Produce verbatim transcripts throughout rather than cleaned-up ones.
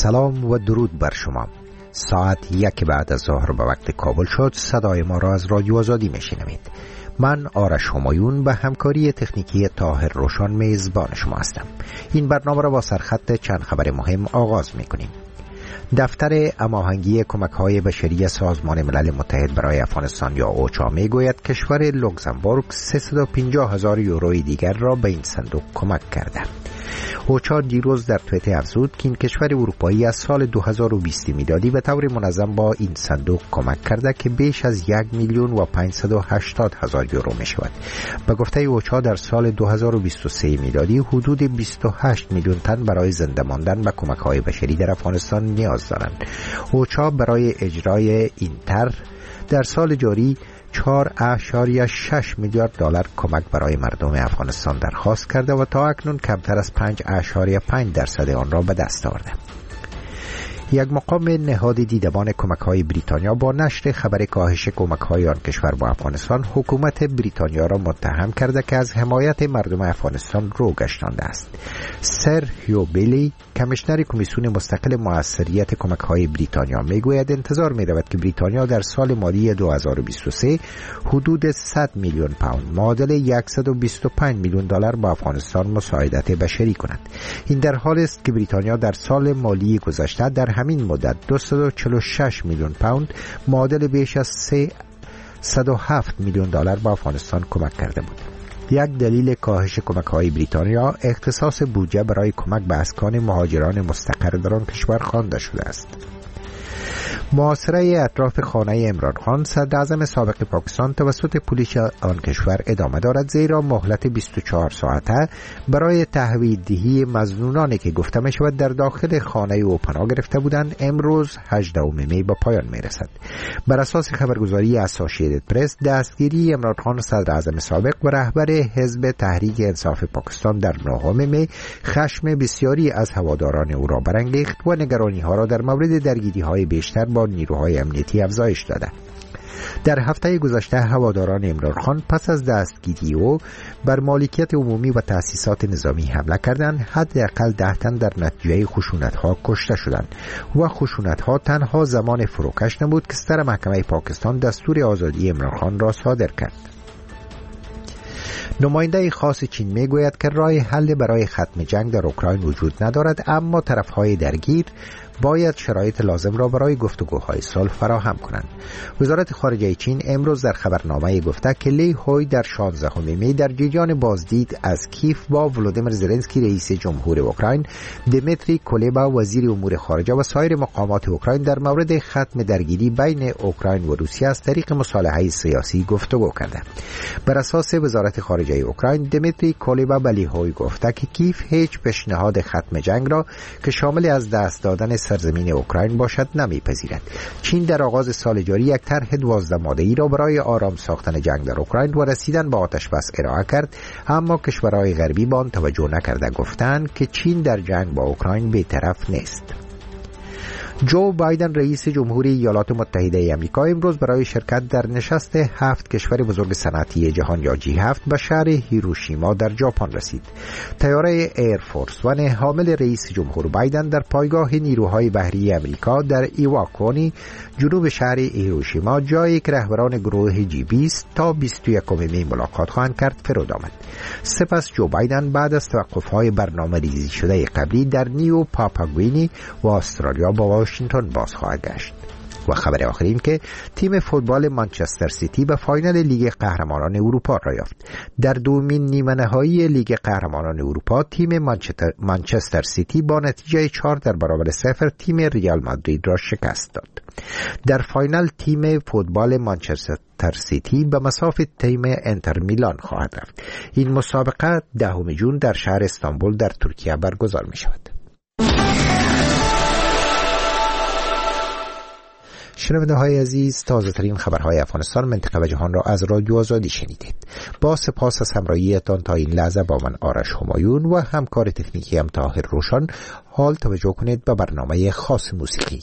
سلام و درود بر شما. ساعت یک بعد از ظهر به وقت کابل شد. صدای ما را از رادیو آزادی میشنوید. من آرش همایون به همکاری تکنیکی طاهر روشن میزبان شما هستم. این برنامه را با سرخط چند خبر مهم آغاز میکنیم. دفتر هماهنگی کمک‌های بشری سازمان ملل متحد برای افغانستان یا اوچا میگوید کشور لوکزامبورگ سیصد و پنجاه هزار یوروی دیگر را به این صندوق کمک کرده. اوچا دیروز در توییت افزود که این کشور اروپایی از سال دو هزار و بیست میلادی به طور منظم با این صندوق کمک کرده که بیش از یک میلیون و پانصد و هشتاد هزار یورو می شود. به گفته اوچا در سال دو هزار و بیست و سه میلادی حدود بیست و هشت میلیون تن برای زنده ماندن به کمک‌های بشری در افغانستان نیاز دارند. اوچا برای اجرای این طرح در سال جاری چهار اشاریه شش میلیارد دلار کمک برای مردم افغانستان درخواست کرده و تا اکنون کمتر از پنج اشاریه پنج درصد آن را به دست آورده. یک مقام نهاد دیدبان کمک‌های بریتانیا با نشر خبر کاهش کمک‌های آن کشور با افغانستان حکومت بریتانیا را متهم کرده که از حمایت مردم افغانستان رو گشتانده است. سر هیو بیلی کمیشنر کمیسیون مستقل موثریت کمک‌های بریتانیا میگوید انتظار می‌رود که بریتانیا در سال مالی دو هزار و بیست و سه حدود صد میلیون پوند معادل صد و بیست و پنج میلیون دلار با افغانستان مساعدت بشری کند. این در حالی است که بریتانیا در سال مالی گذشته در همین مدت دویست و چهل و شش میلیون پوند معادل بیش از سیصد و هفت میلیون دلار به افغانستان کمک کرده بود. یک دلیل کاهش کمک‌های بریتانیا اختصاص بودجه برای کمک به اسکان مهاجران مستقر در آن کشور خوانده شده است. محاصره اطراف خانه عمران خان صدراعظم سابق پاکستان توسط پلیس آن کشور ادامه دارد، زیرا مهلت بیست و چهار ساعته برای تحویل دهی مظنونانی که گفته می شود در داخل خانه او پناه گرفته بودند امروز هجدهم می به پایان می رسد. بر اساس خبرگزاری اسوسییتد پرس دستگیری عمران خان صدراعظم سابق و رهبر حزب تحریک انصاف پاکستان در نهم می خشم بسیاری از هواداران او را برانگیخت و نگرانی ها را در مورد درگیری های بیشتر با نیروهای امنیتی افزایش داده. در هفته گذشته هواداران عمران خان پس از دستگیری او بر مالکیت عمومی و تأسیسات نظامی حمله کردند. حداقل ده تن در نتیجه خشونت‌ها کشته شدند و خشونت‌ها تنها زمان فروکش نبود که ستر محکمه پاکستان دستور آزادی عمران خان را صادر کرد. نماینده خاص چین میگوید که راه حل برای ختم جنگ در اوکراین وجود ندارد، اما طرف‌های درگیر باید شرایط لازم را برای گفتگوهای صلح فراهم کنند. وزارت خارجه چین امروز در خبرنامه گفته که لی هوی در شانزدهم می در جریان بازدید از کیف با ولودیمیر زلنسکی رئیس جمهور اوکراین، دمیتری کولبا وزیر امور خارجه و سایر مقامات اوکراین در مورد ختم درگیری بین اوکراین و روسیه از طریق مصالحه سیاسی گفتگو کرده. بر اساس وزارت خارجه اوکراین، دمیتری کولبا به لی هوی گفته که کیف هیچ پیشنهاد ختم جنگ را که شامل از دست دادن سرزمین اوکراین باشد نمیپذیرد. چین در آغاز سال جاری یک طرح دوازده ماده‌ای را برای آرام ساختن جنگ در اوکراین و رسیدن به آتش بس ارائه کرد، اما کشورهای غربی به آن توجه نکرده گفتند که چین در جنگ با اوکراین بی‌طرف نیست. جو بایدن رئیس جمهوری ایالات متحده آمریکا امروز برای شرکت در نشست هفت کشور بزرگ صنعتی جهان یا جی هفت به شهر هیروشیما در ژاپن رسید. طیاره ایر فورس ون حامل رئیس جمهور بایدن در پایگاه نیروهای بحری آمریکا در ایواکونی جنوب شهر هیروشیما، جایی که رهبران گروه جی بیست تا بیست و یکم می ملاقات خواهند کرد، فرود آمد. سپس جو بایدن بعد از توقف‌های برنامه ریزی شده قبلی در نیو پاپاگوینی و استرالیا با واشنگتن باز خواهد گشت. و خبر آخر این که تیم فوتبال منچستر سیتی به فاینال لیگ قهرمانان اروپا را یافت. در دومین نیمه نهایی لیگ قهرمانان اروپا تیم منچستر سیتی با نتیجه چهار در برابر صفر تیم ریال مادرید را شکست داد. در فاینال تیم فوتبال منچستر سیتی به مسافت تیم انتر میلان خواهد رفت. این مسابقه دهم ژوئن در شهر استانبول در ترکیه برگزار می شود. شنونده های عزیز، تازه ترین خبرهای افغانستان، منطقه و جهان را از رادیو آزادی شنیدید. با سپاس از همراهیتان تا این لحظه با من آرش همایون و همکار تکنیکی هم طاهر روشن. حال توجه کنید به برنامه خاص موسیقی.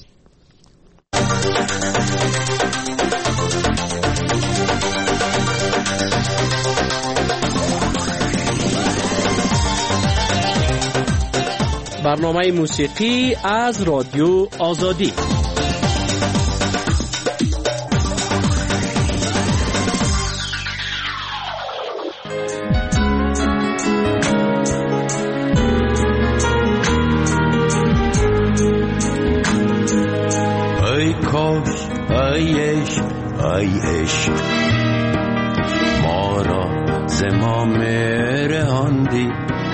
برنامه موسیقی از رادیو آزادی. ای کاش ای عشق ای عشق ما را ز ما مرهاندی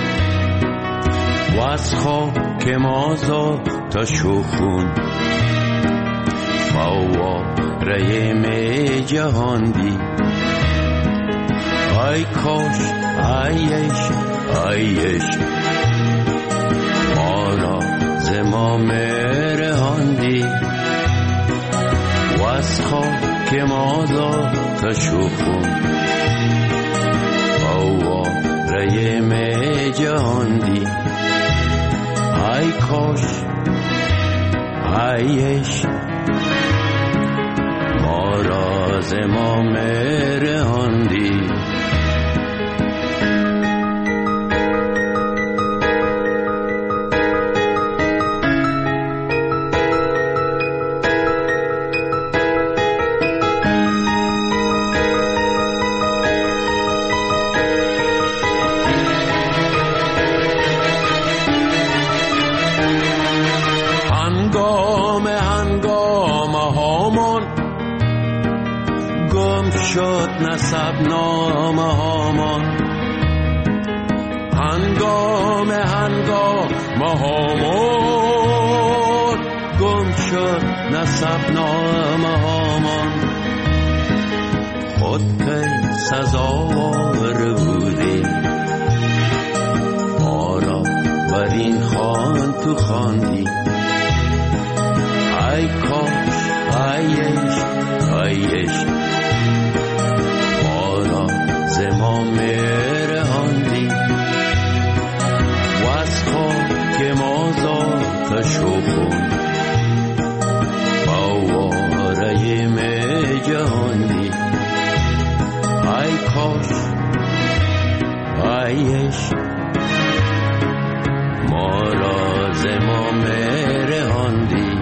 و از خاک ما تا شخون فواره می جهاندی. ای کاش ای عشق ای عشق ما را ز ما مرهاندی و از خاک ما تا شخون فواره می جهاندی. ای کاش ای عشق ما را ز ما مرهاندی. نسب نامه هامان هنگام هنگام هامان گم شد نسب نامه هامان. خود پی سزاوار بودی ما را بر این خوان تو خواندی. ای کاش ای عشق ای عشق ما مرهاندی و از خاک ما تا شخون فواره می جهاندی. ای کاش ای عشق ما را ز ما مرهاندی.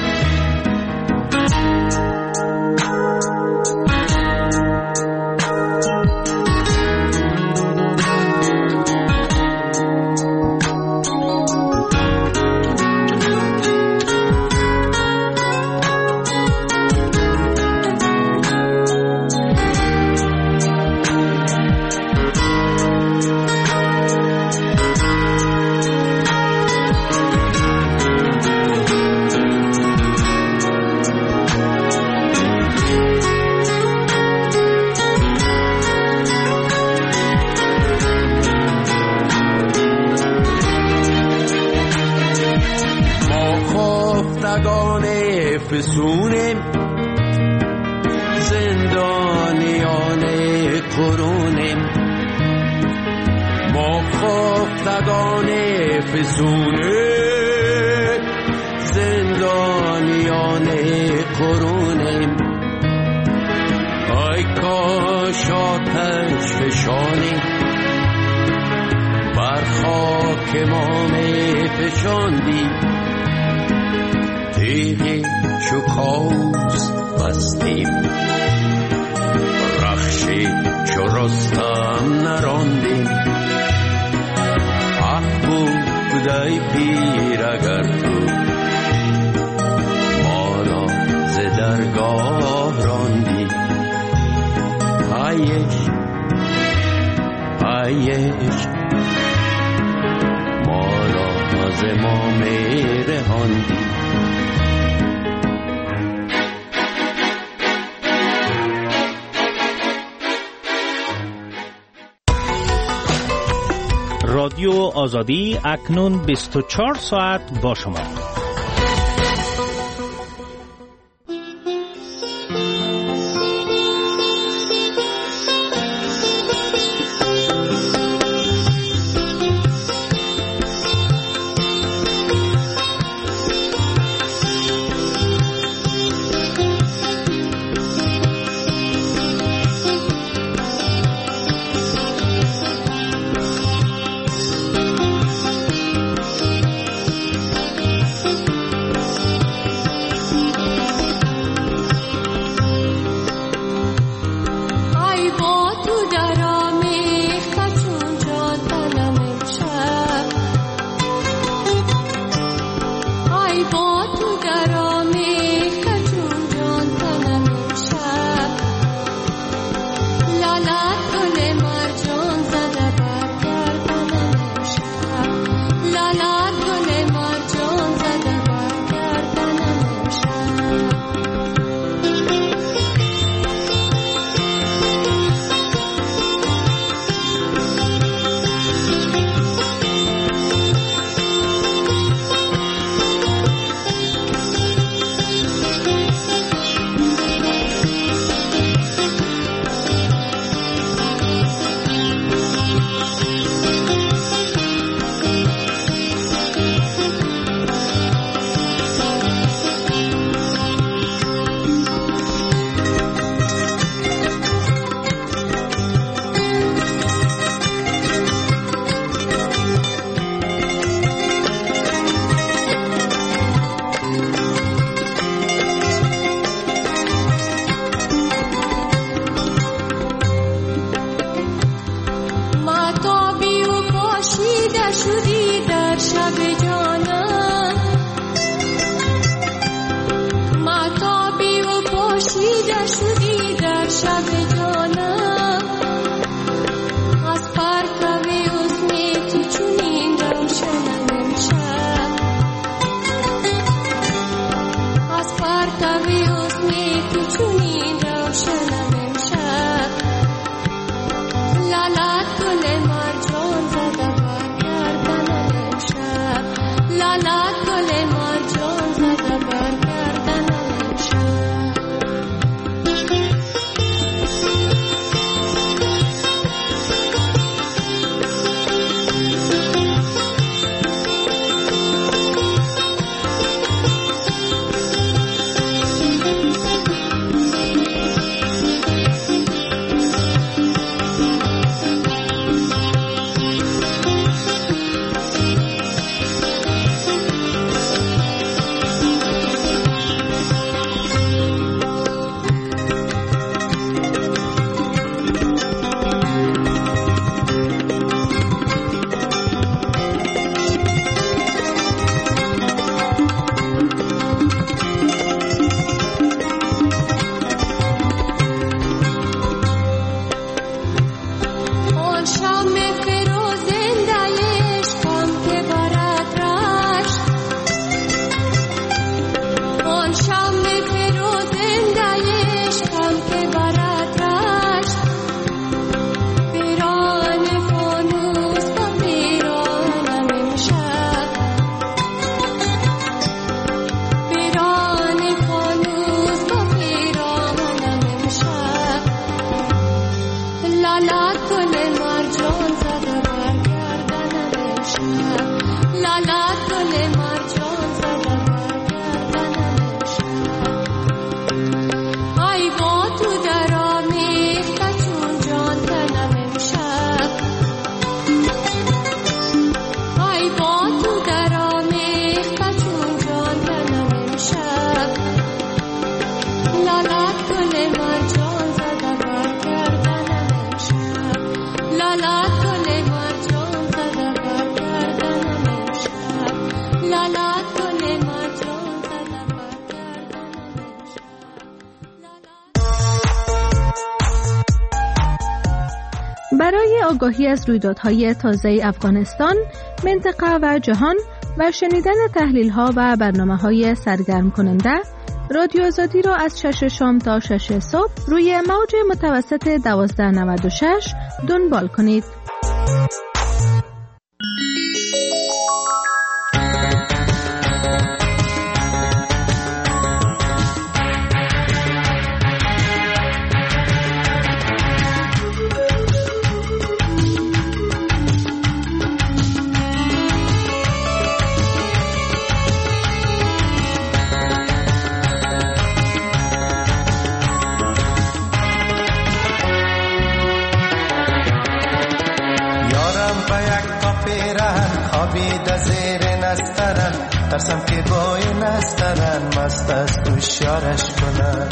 فسونیم زندانیان قرونیم ما خفتگان فسونیم زندانیان قرونیم. ای کاش آتش فشانی بر خاک ما می فشاندی. تیغی شکاوز بستیم رخشی چو رستم نراندیم. حق بود ای پیر اگر تو ما را ز درگاه راندی. ای عشق ای عشق ما را ز ما مرهاندی. رادیو آزادی اکنون بیست و چهار ساعت با شما. پوشیده شدی در شب جانم، مهتابی و پوشیده شدی در شب جانم، از پرتو حسن تو چنین روشنم امشب، از پرتو حسن تو چنین روشنم امشب، لالات گل مرجان زده بر گردنم امشب، لالات گل مرجان زده بر گردنم امشب. برای آگاهی از رویدادهای تازه افغانستان، منطقه و جهان و شنیدن تحلیل‌ها و برنامه‌های سرگرم کننده، رادیو آزادی را از شش شام تا شش صبح روی موج متوسط دوازده نود و شش دنبال کنید. ترسم که با این استرن مست از دوشارش کنن،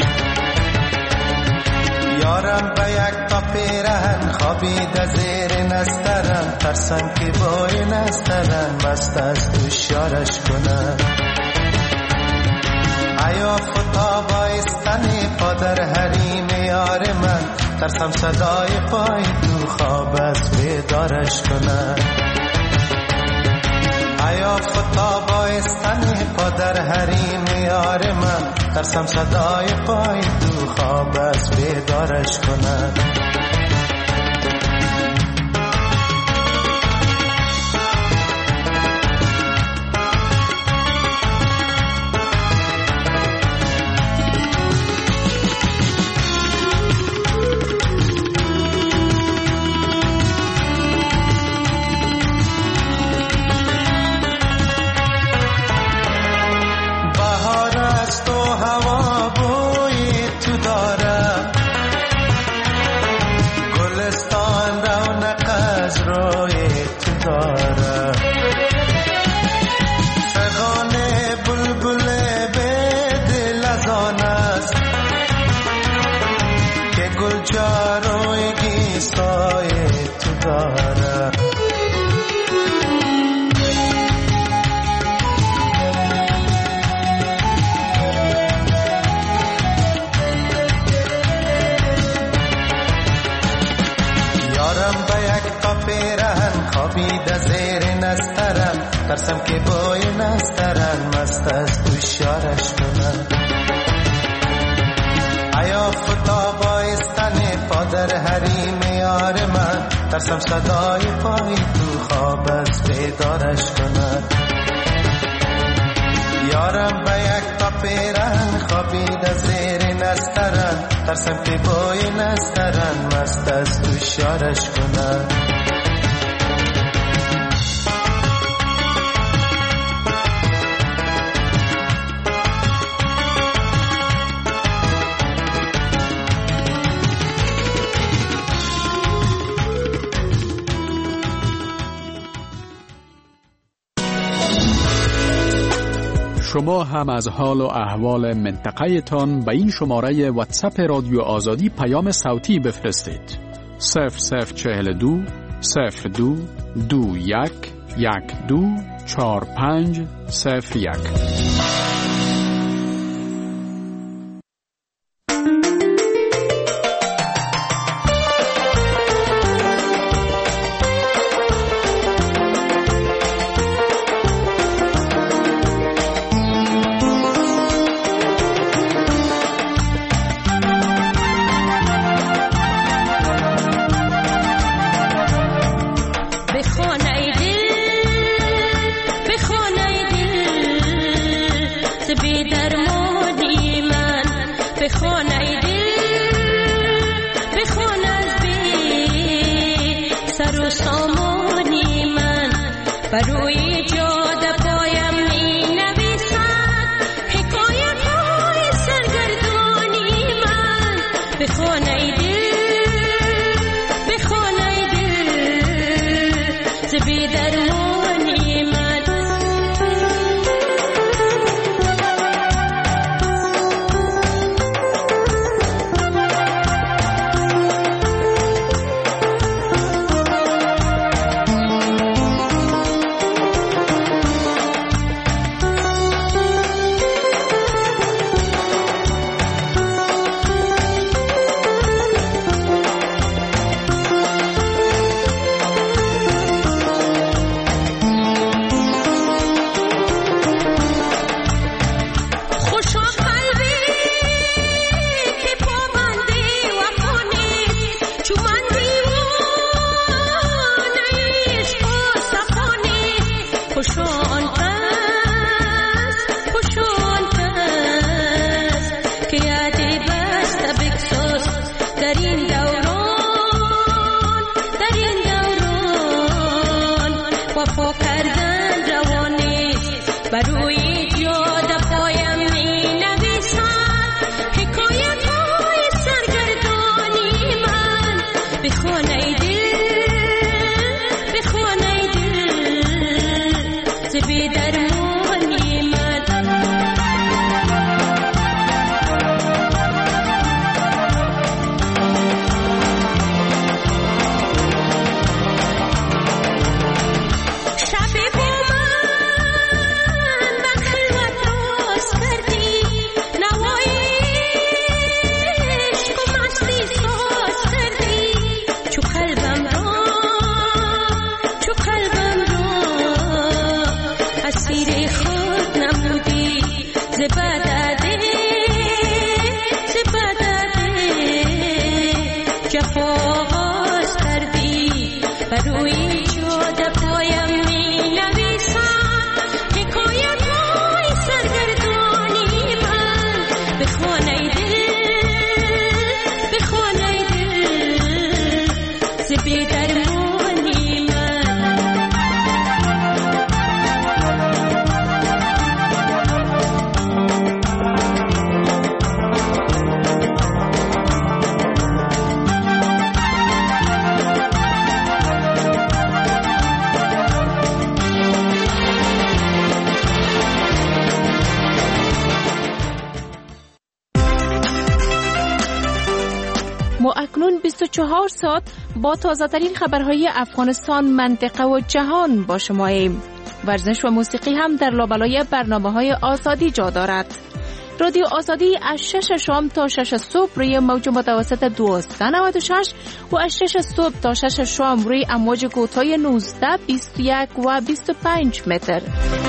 یارم به یک تا پیرهن خوابیده زیر نسترن، ترسم که با این استرن مست از دوشارش کنن. ایا فتا بایستنی پا در حریم یار من، ترسم صدای پای تو خواب از بیدارش کنن. ایا فتا بایستنی پا در حریم یار من، ترسم صدای پای تو خواب از بیدارش کنن. یارم به یک تا پیرهن خوابیده زیر نسترن، ترسم که بوی نسترن مست از دوشارش کنن. ایا فتا بایستن پادر حریم یار من، ترسم صدای پای تو خواب از بیدارش کند. یارم به یک تا پیرهن خوابیده زیر نسترن، ترسم که بوی نسترن مست از دوشارش کند. شما هم از حال و احوال منطقه تان به این شماره واتساپ رادیو آزادی پیام صوتی بفرستید. صفر صفر چهل دو صفر دو دو یک یک دو چار پنج صفر یک. ما اکنون بیست و چهار ساعت با تازه‌ترین خبرهای افغانستان، منطقه و جهان با شماییم. ورزش و موسیقی هم در لابلای برنامه‌های آزادی جا دارد. رادیو آزادی از شش شام تا شش صبح روی موج متوسط دویست و نود و شش و از شش صبح تا شش شام روی امواج کوتاه نوزده، بیست و یک و بیست و پنج متر.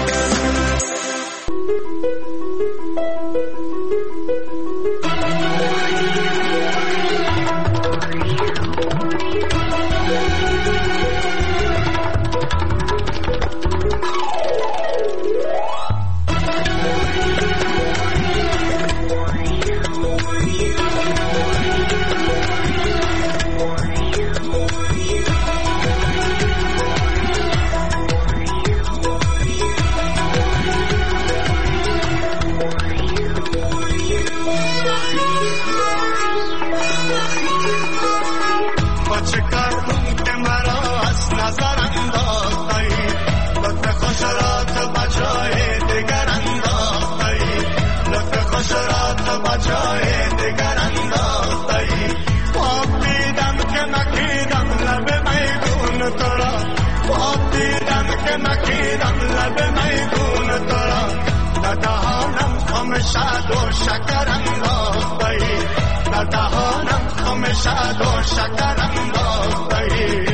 شاد و شکر انداختی در دهانم خم شاد و شکر انداختی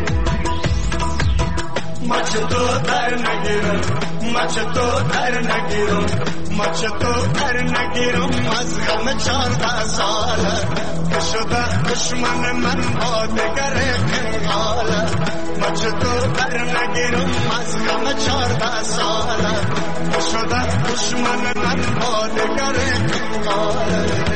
مچ تو در نگیرم مچ تو در نگیرم مچ تو در نگیرم از غم چارده ساله که شده دشمن من با دگر کنگاله مچ تو در نگیرم از غم چارده ساله که شده دشمن من با دگر کنگاله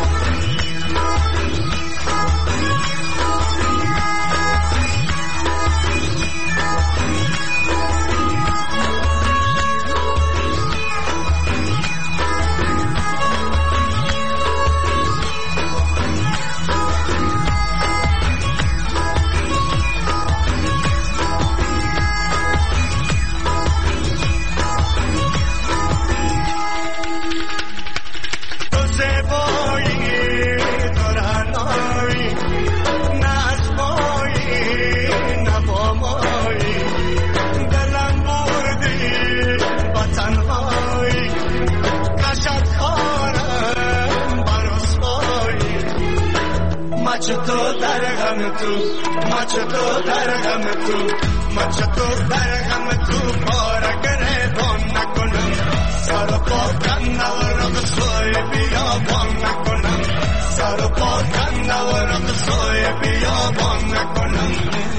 مچ تو در غم تو مچ تو در غم تو مچ تو در غم تو پارگره بان نکنم سر پا کنورم سوی بیابان نکنم سر پا کنورم سوی بیابان نکنم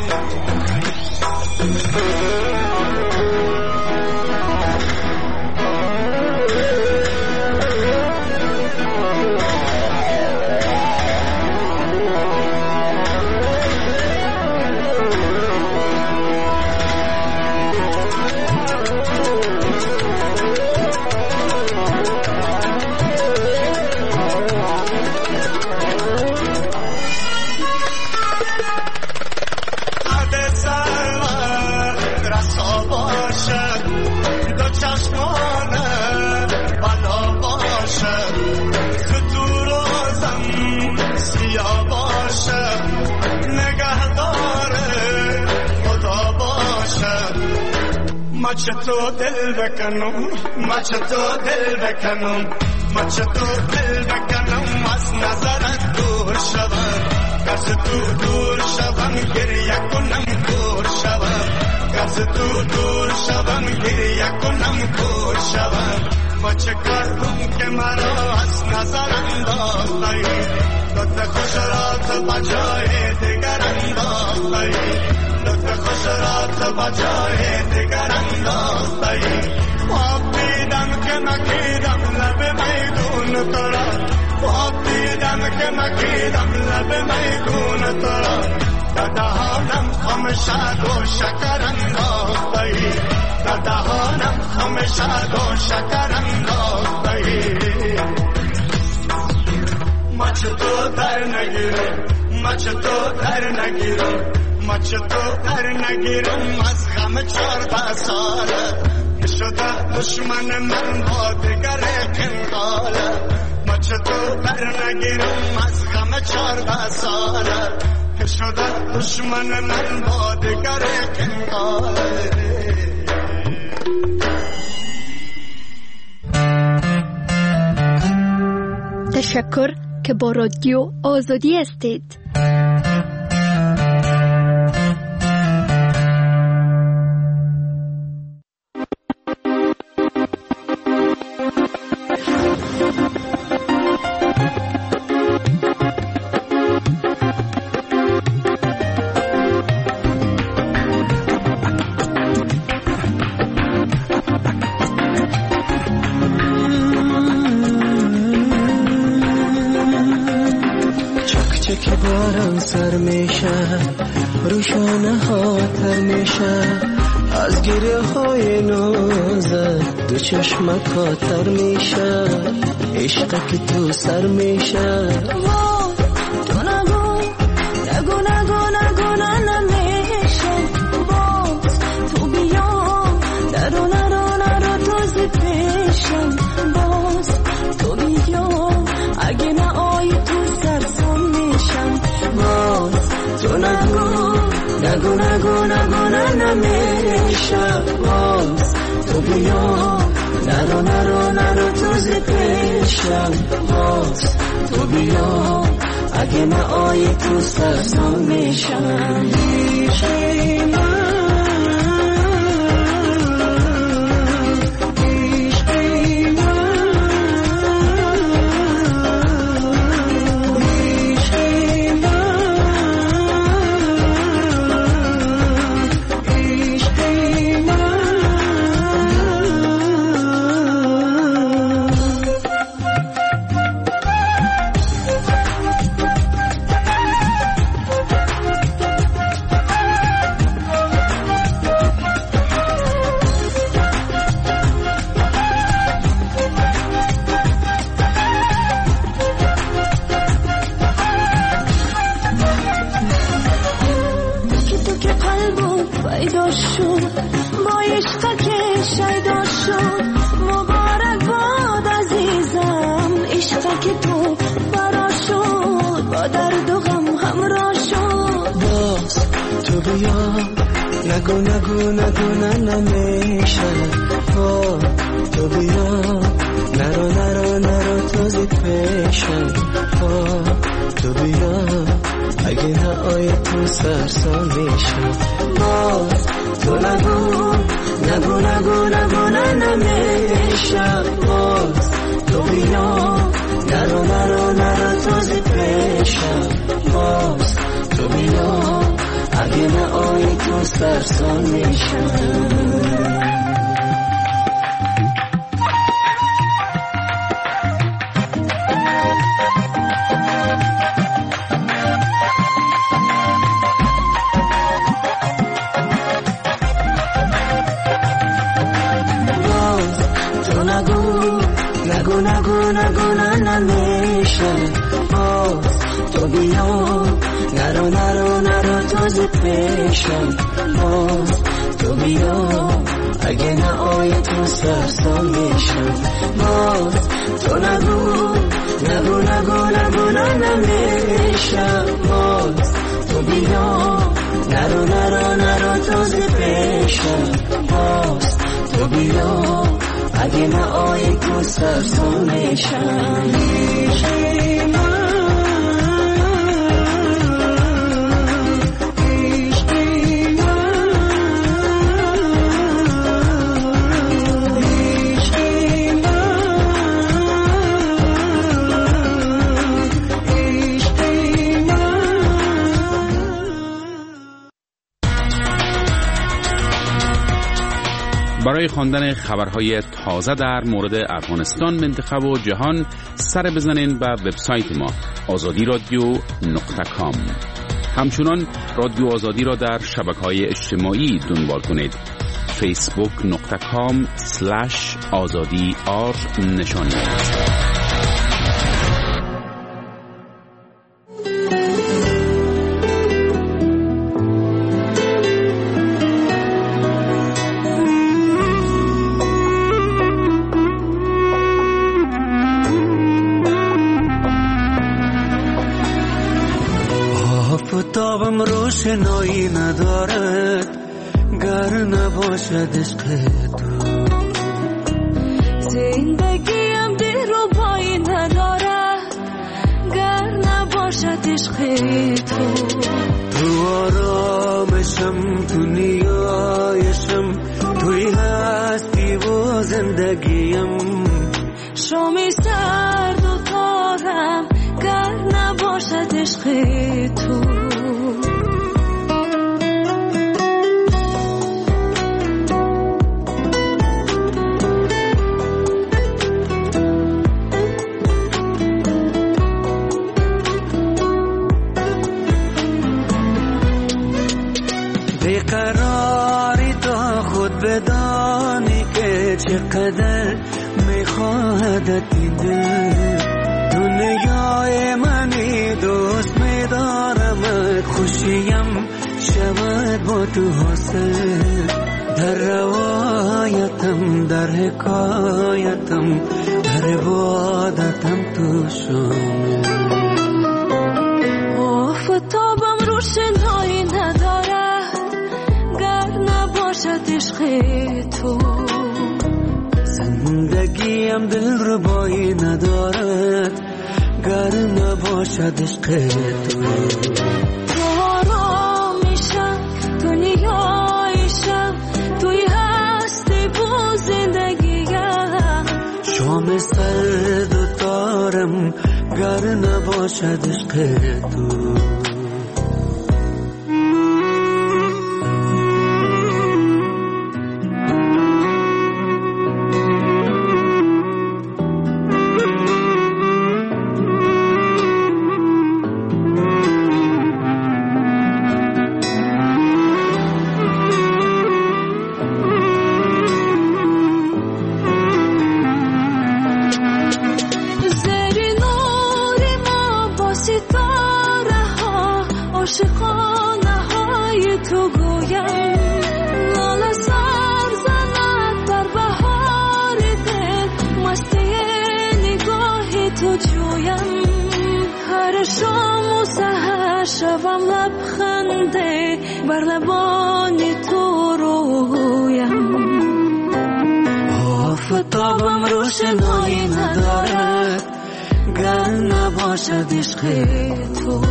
مچ تو دل بکنم مچ تو دل بکنم مچ تو دل بکنم از نظرت دور شوم از تو دور شوم گریه کنم دور شوم از تو دور شوم گریه کنم دور شوم مچ کردم که مرا از نظر انداختی لطف خوش رات بجای دیگر انداختی لطف خوش رات بجای دیگر انداختی خواب دیدم که مکیدم لب میدون تو را خواب دیدم که مکیدم لب میدون تو را در دهانم خم شاد و شکر انداختی در دهانم خم شاد و شکر انداختی مچ تو در نگیرم مچ تو در نگیرم مچ تو در نگیرم از غم چارده ساله شده دشمن من با دگر کنگاله مچ تو در نگیرم از غم چارده ساله شده دشمن من با دگر کنگاله تشکر که با رادیو آزادی هستید. سر میشه روشانه ها تر میشه از گریه های نازت دو چشمک ها تر میشه عشق که تو سر میشه تو نگو نگو نگو نگو نمیشه باز تو بیا نرو نرو نرو تو زی پیشم باز تو بیا اگه نه آی تو سرسون میشم باز تو نگو نگو نگو نگو نمیشه باز تو بیا نرو نرو نرو تو زی پیشم باز تو بیا اگه نه آی تو سرسون میشم عشقی من نگو نگو نگو نمیشه تو بیا نرو نرو نرو تو زی پیشم تو بیا اگه نه آی تو سرسان میشم باز تو نگو نگو نگو نگو نمیشه باز تو بیا نرو نرو نرو تو زی پیشم باز تو بیا اگه نه آی تو سرسان میشم نگو نگو نگو نمیشه باز تو بیا نرو نرو نرو تو زی پیشم باز تو بیا اگه نه آی تو سرسان میشم باز تو نگو نگو نگو نگو نمیشه باز تو بیا نرو نرو نرو تو زی پیشم باز تو بیا اگه نه آی تو سرسون میشم عشقی من عشقی من عشقی من عشقی من برای خواندن خبرهای تازه در مورد افغانستان، منطقه و جهان سر بزنین به وبسایت ما آزادی رادیو نقطه کام. همچنان رادیو آزادی را در شبکه‌های اجتماعی دنبال کنید. فیسبوک نقطه کام سلش آزادی آر نشانی. آفتابم روشنایی ندارد گر نباشد عشق تو، زندگیم دلربایی ندارد نباشد عشق تو تو آرامشم تو نیایشم توی هستی و زندگیم شامی سرد و تارم گر نباشد عشق تو بیقراری تا خود بدانی که چقدر میخواهدت این دل دنیای منی دوست میدارمت خوشیم شود با تو حاصل در روایتم در حکایتم در عبادتم تو شامل آفتابم روشنایی ندارد گر نباشد عشق تو زندگیم دل ربایی ندارد گر نباشد عشق تو تو آرامیشم تو نیایشم توی هستی با زندگیم شام سرد و تارم گر نباشد عشق تو شبم لبخنده بر لبان تو رویم آفتابم روشنایی ندارد گر نباشد عشق تو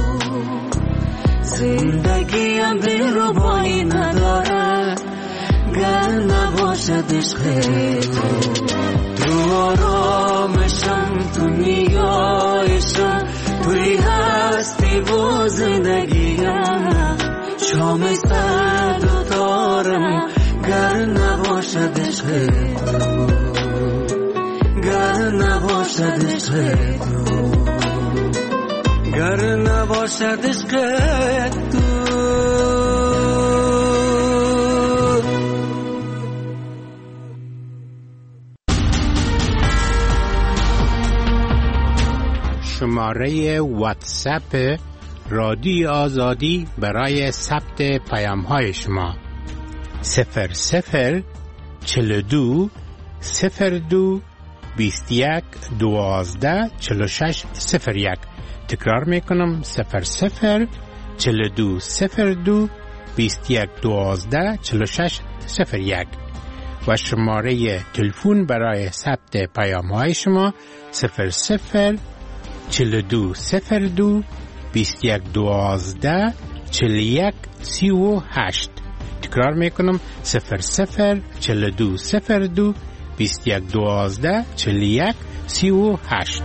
زندگیم دلربایی ندارد گر نباشد عشق تو تو آرامشم تو نیایشم توی هستی و زندگیم شام سرد و تارم گر نباشد عشق تو گر نباشد عشق تو گر نباشد عشق تو شماره واتساپ رادیو آزادی برای ثبت پیام های شما صفر صفر چهل و دو صفر دو بیست و یک دوازده چهل و شش صفر یک. تکرار میکنم صفر صفر چهل و دو صفر دو بیست و یک دوازده چهل و شش صفر یک و شماره تلفن برای ثبت پیام های شما صفر صفر چهل و دو صفر دو بیست و یک دوازده چهل و یک سی و هشت. تکرار میکنم صفر صفر چهل و دو صفر دو بیست و یک دوازده چهل و یک سی و هشت.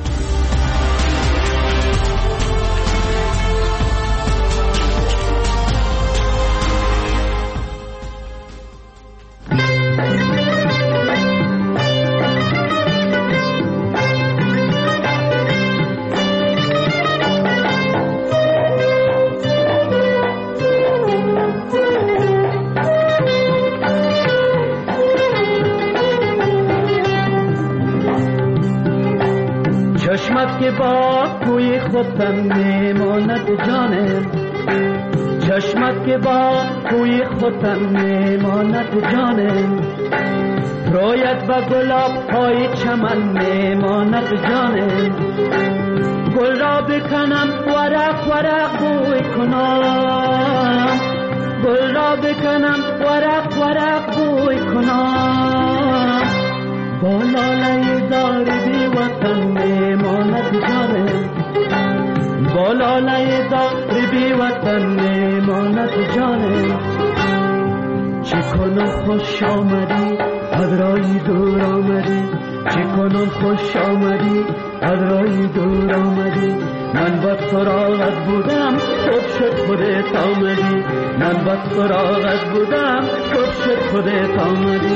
چشمت که با کوی خودم میماند جانم چشمت که با کوی خودم میماند جانم رویت با گلاب های چمن میماند جانم گل را بکنم ورق ورق بوی کنم گل را بکنم ورق ورق بوی کنم با لاله زار بی وطن میماند جانم بالاله دار بی وطن نماند جانم. چه کنم خوش آمدی از رای دور آمدی، چه کنم خوش آمدی از رای دور آمدی. من با سراغت بودم خوب شد خودت آمدی، من با سراغت بودم خوب شد خودت آمدی.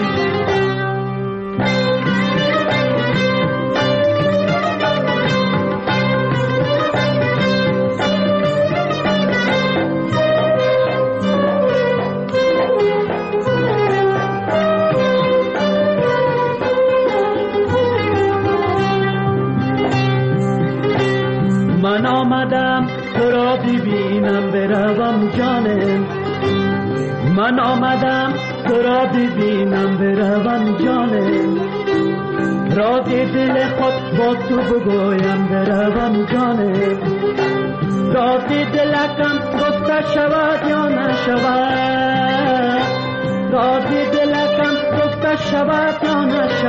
من آمدم تو را ببینم بروم جانم، من آمدم تو را ببینم بروم جانم. راز دل خود با تو بگویم بروم جانم. راز دلکم گفته شود یا نشود، راز دلکم گفته شود یا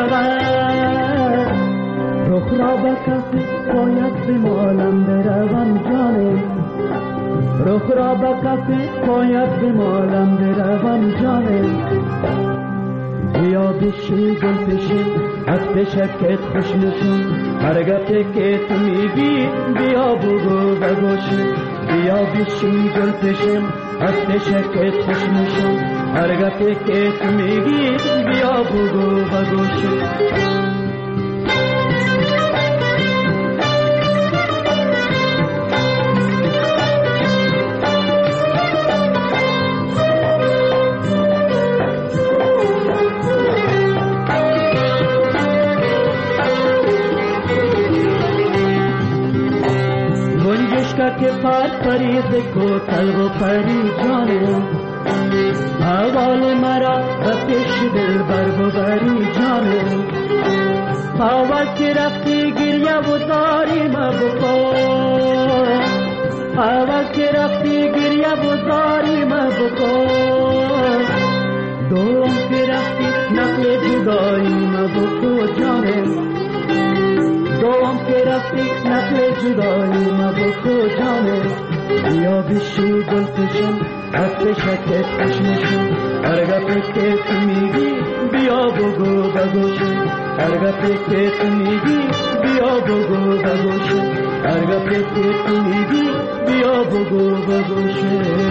نشود. رخ را به کسی باید بمالم بروم جانم، رخ را به کسی باید بمالم بروم جانم. بیا بشین گل پشین از پشکت خوش نشون، هر گپی که تو میگی بیا بگو بگوشم. بیا بشین گل پشین از پشکت خوش نشون، هر گپی که تو میگی بیا بگو بگوشم. که پر پریز کو تلو پری جانم، اول مرا به پیش دل بر ببری جانم. اول که رفتی گریه و زاری مبکن، اول که رفتی گریه و زاری مبکن. دوم که رفتی نقل جدایی مبکن جانم، دوم که رفتی نقل جدایی مبکو جانم. بیا بشی گل پشم از پشکت خوش نشون، هر گپی که تو میگی بیا بگو بگوشم، هر گپی که تو میگی بیا بگو بگوشم، هر گپی که تو میگی بیا بگو بگوشم.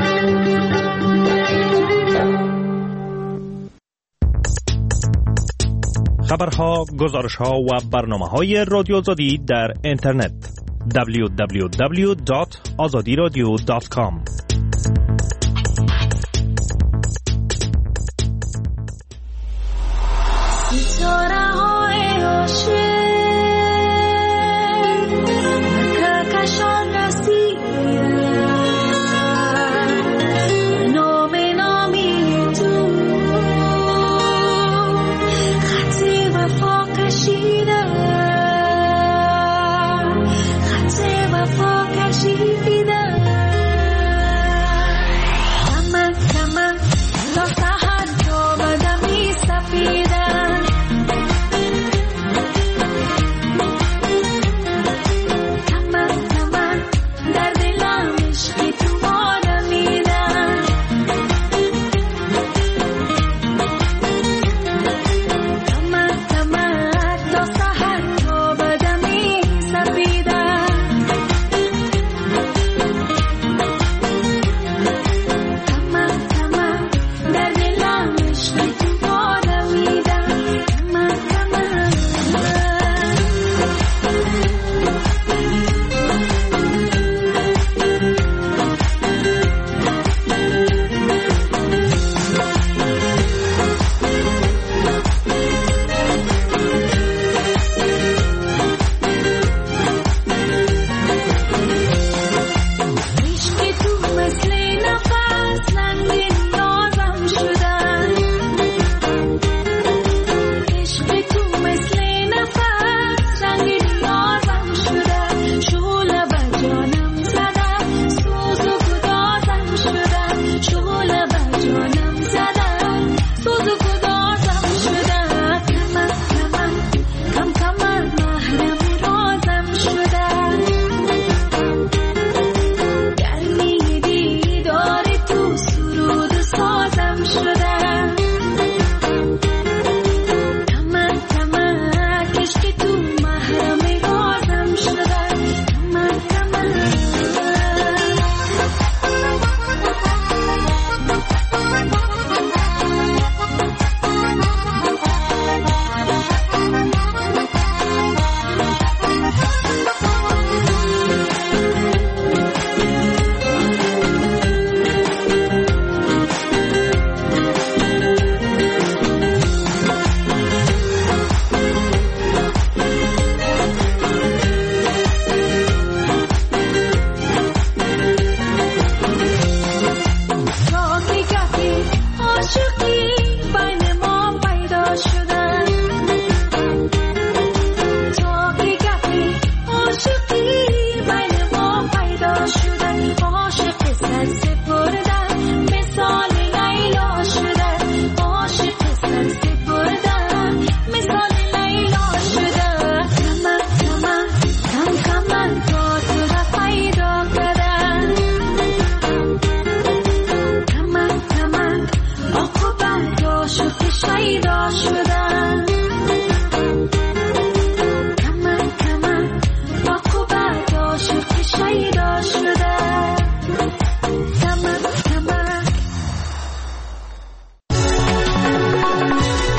خبرها، گزارشها و برنامه‌های رادیو آزادی در اینترنت دبلیو دبلیو دبلیو دات آزادی رادیو دات کام.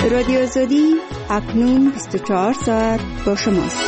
رادیو آزادی اکنون بیست و چهار ساعت با شماست.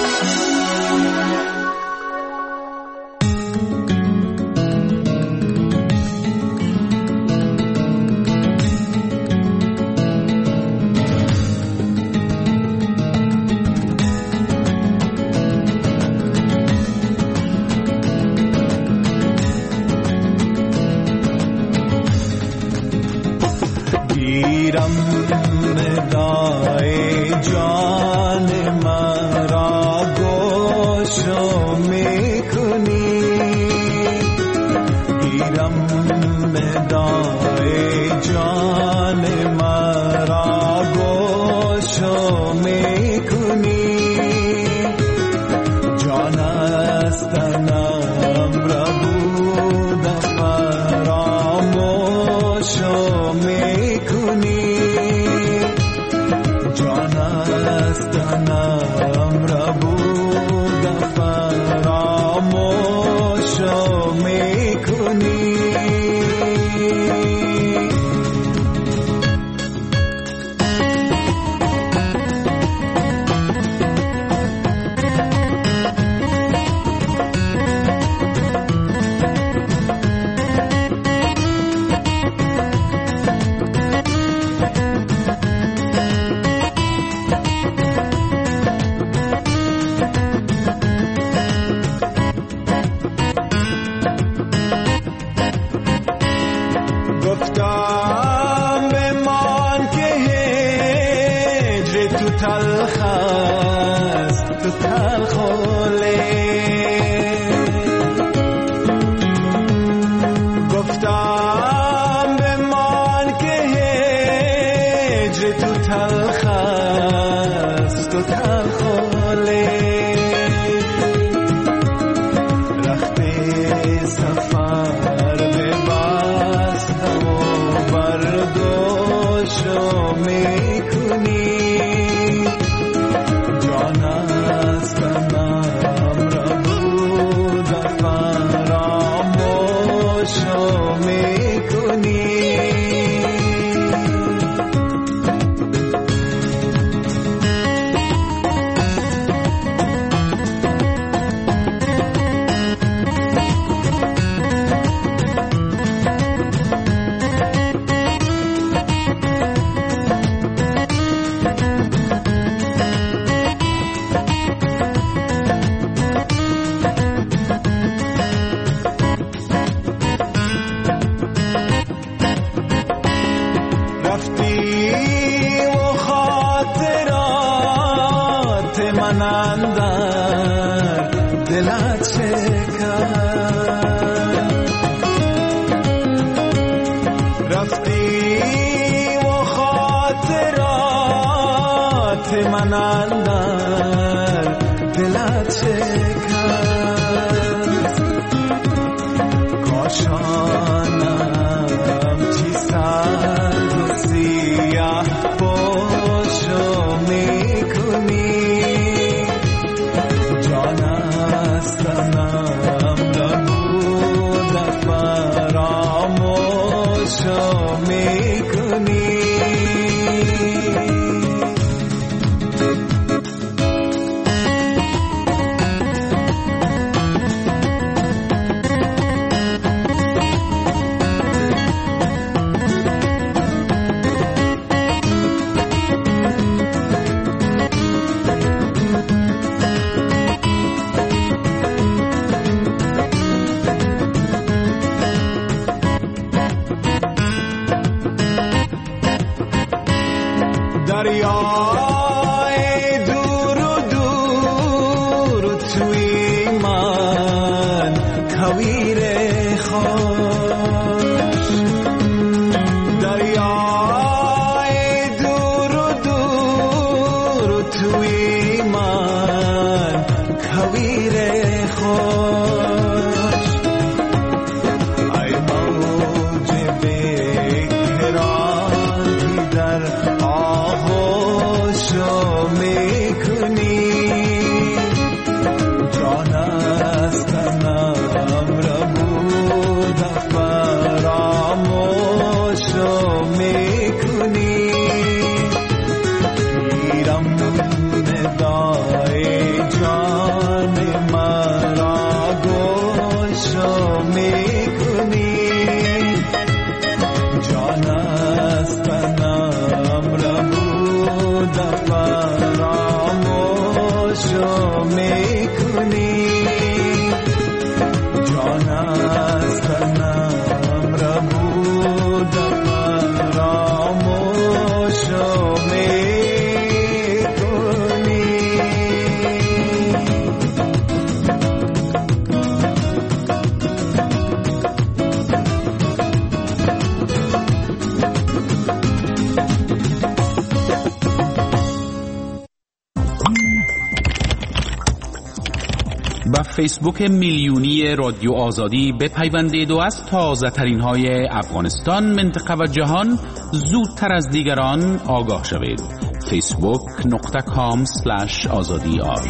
فیسبوک میلیونی رادیو آزادی بپیوندید و از تازه ترین های افغانستان، منطقه و جهان زودتر از دیگران آگاه شوید. فیسبوک نقطه کام سلش آزادی آر.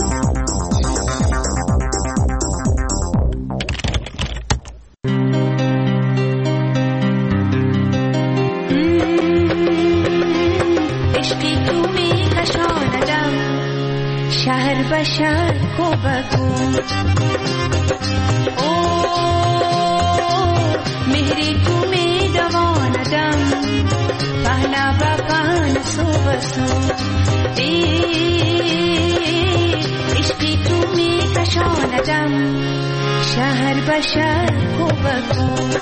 شهر بشر کو بگو او مهری تو می دواندم پهنا بپان سو بسو ای عشقی تو می کشاندم شهر بشر کو بگو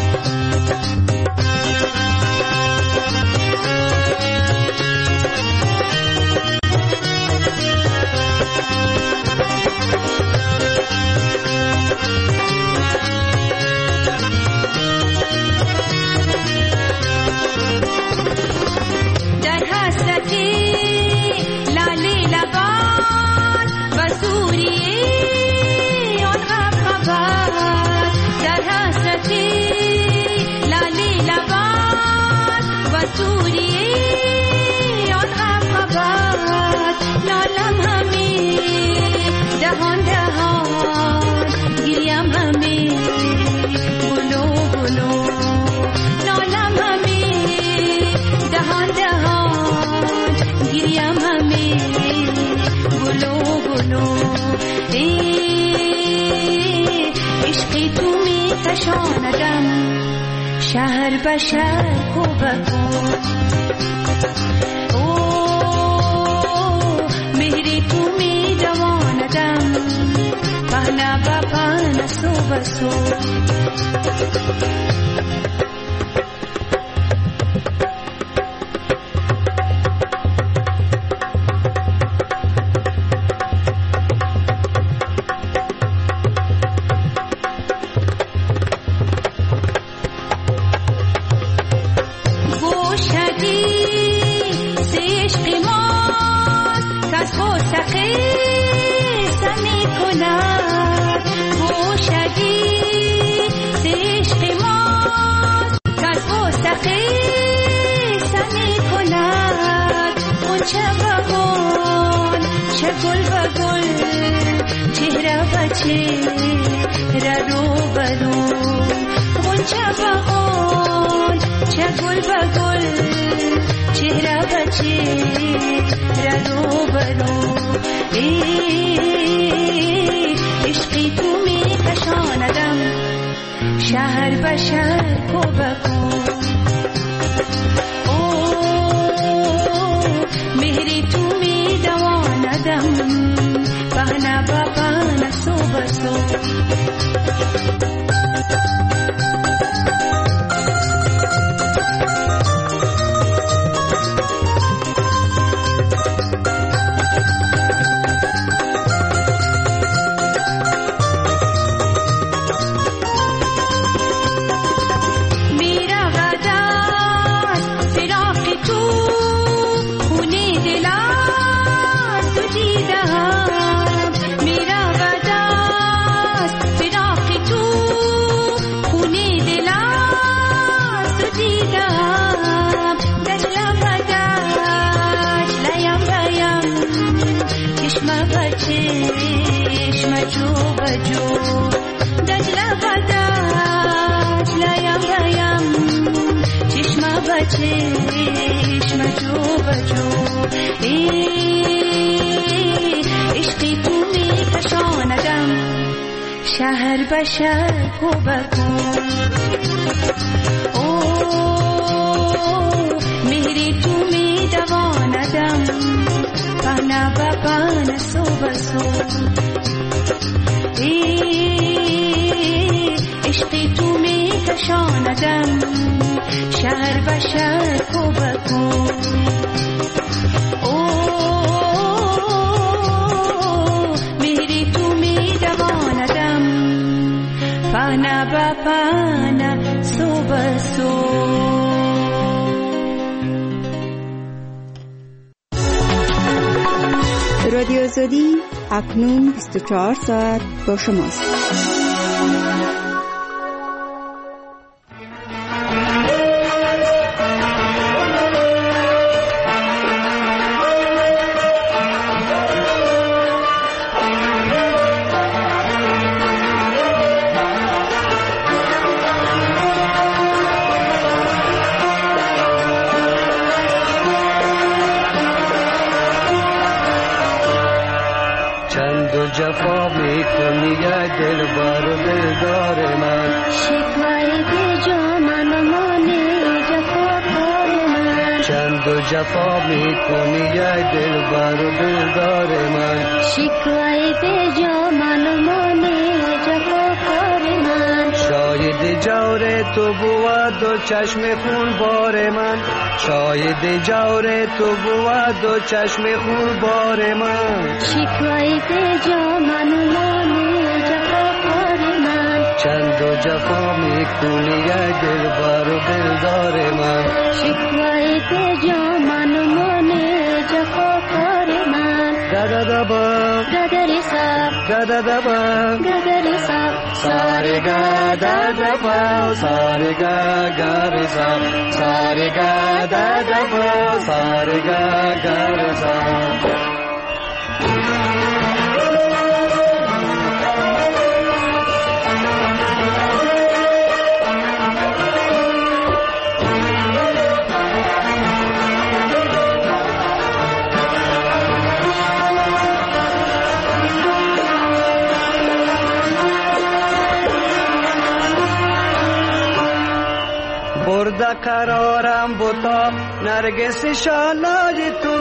شهر بشر کو بگو او مهری تو می دواندم پهنا بپان سو بسو شهر بشر کو بگو او مهری تو می دواندم پهنا بپان سو بسو چشم جو بجو عشقی تو می کشاندم شهر بشر کو بگو او مهری تو می دواندم پهنا بپان سو بسو عشقی تو می کشاندم شهر بشر کو بگو او مهری تو می دواندم پهنا بپان سو بسو. رادیو آزادی اکنون بیست و چهار ساعت با شماست. جفا میکنی ای دلبر و دلدار من، شکوه به جا من مانی جفا کار من. چند و جفا میکنی ای دلبر و دلدار من، شکوه به جا من مانی جفا کار من. شاید جور تو بود و چشم خون بار من، شاید جور تو بود و چشم خون بار من. شکوه به جا من مانی جفا کار من. چند و جفا میکنی ای دلبر و دلدار من، شکوه به جا من مانی جفا کار من. دادا دبا دادری سب دادا دبا دادری سب ساری گا دادا با ساری گا گاری سب ساری گا دادا با ساری گا گاری سب. برده قرارم بوتا نرگس شالای تو،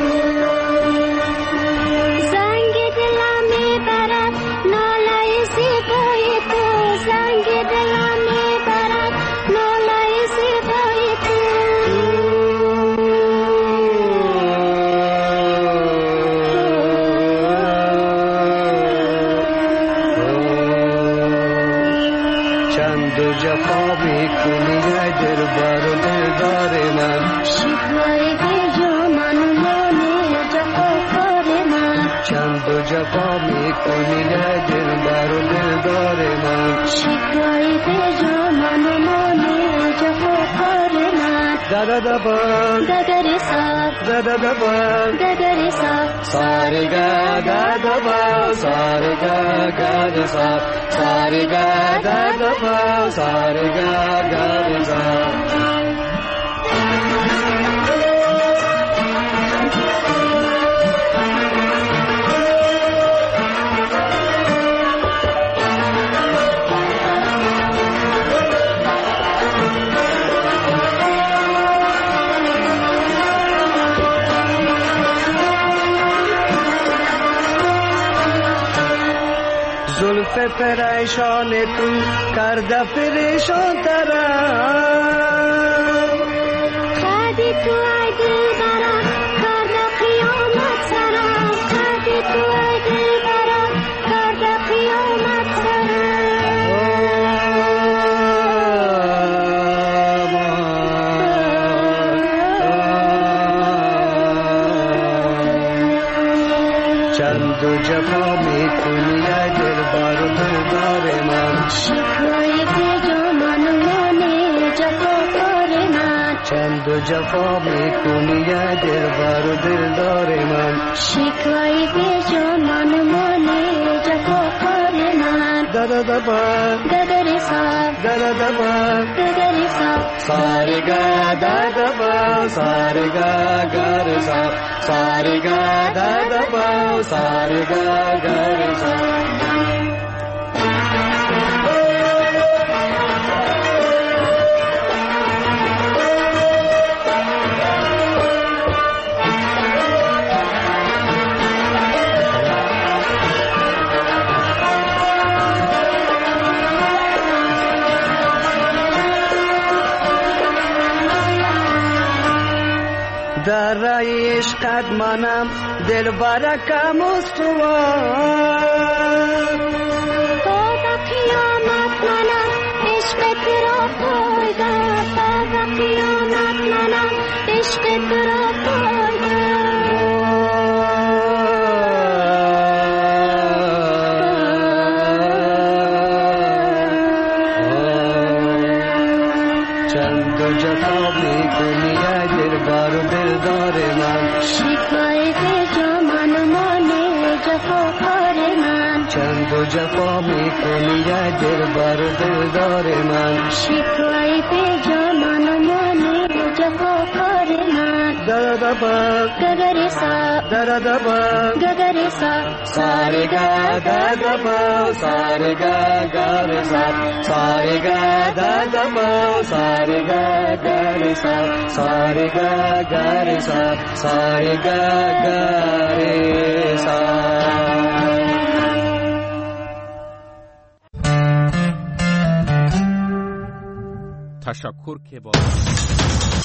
زنگ دلم میبرد نالای زیبای تو، زنگ دلم میبرد نالای زیبای تو. چند و جفا میکنی ای دلبر و دلدار من، شکوه به جا من مانی جفا کار من. چند و جفا میکنی ای دلبر و دلدار من، شکوه به جا من مانی جفا کار من. دادا دبا دادری سب دادا دبا دادری سب ساری گا دادا با ساری گا گاری سب ساری گا دادا با ساری گا گاری سب. زلف پریشان تو کرده پریشان ترم، خدی تو ای دلبرم کرده قیامت سرم، خدی تو ای دلبرم کرده قیامت سرم. چند و جفا میکنی ای دلبر و دلدار من، شکوه به جا من مانی جفا کار من. چند و جفا میکنی ای دلبر و دلدار من، شکوه به جا من مانی جفا کار من. دادا دبا دادری سب دادا دبا دادری سب ساری گا دادا با ساری گا گاری سب ساری گا دادا با ساری گا گاری سب. در رای عشقت منم دل برکم استوار، تا به قیامت منم عشق ترا پایدار، تا به قیامت منم عشق ترا پایدار. میکنی ای دلبر و دلدار من شکوای به جا من مانه جفاکار من چند و جفا میکنی ای دلبر و دلدار من شکوای به جا من مانه جفاکار من دردبا گگرسا دردبا گگرسا سارگا دردبا سارگا گرسا سارگا دردبا سارگا گرسا سارگا گرسا سارگا گرسا. تشکر که با